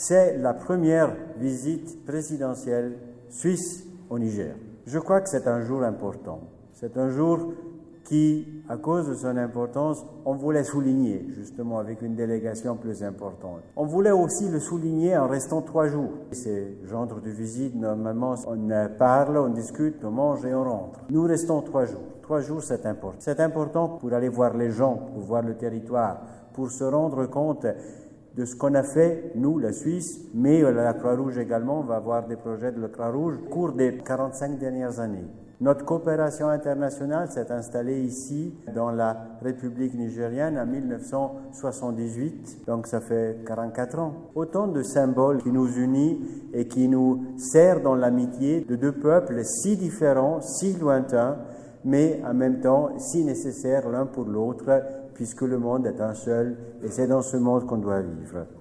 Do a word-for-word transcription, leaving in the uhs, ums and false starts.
C'est la première visite présidentielle suisse au Niger. Je crois que c'est un jour important. C'est un jour qui, à cause de son importance, on voulait souligner, justement, avec une délégation plus importante. On voulait aussi le souligner en restant trois jours. Ces genres de visite, normalement, on parle, on discute, on mange et on rentre. Nous restons trois jours. Trois jours, c'est important. C'est important pour aller voir les gens, pour voir le territoire, pour se rendre compte de ce qu'on a fait, nous, la Suisse, mais la Croix-Rouge également. On va avoir des projets de la Croix-Rouge au cours des quarante-cinq dernières années. Notre coopération internationale s'est installée ici, dans la République nigérienne, en mille neuf cent soixante-dix-huit, donc ça fait quarante-quatre ans. Autant de symboles qui nous unissent et qui nous serrent dans l'amitié de deux peuples si différents, si lointains, mais en même temps si nécessaires l'un pour l'autre, puisque le monde est un seul, et c'est dans ce monde qu'on doit vivre.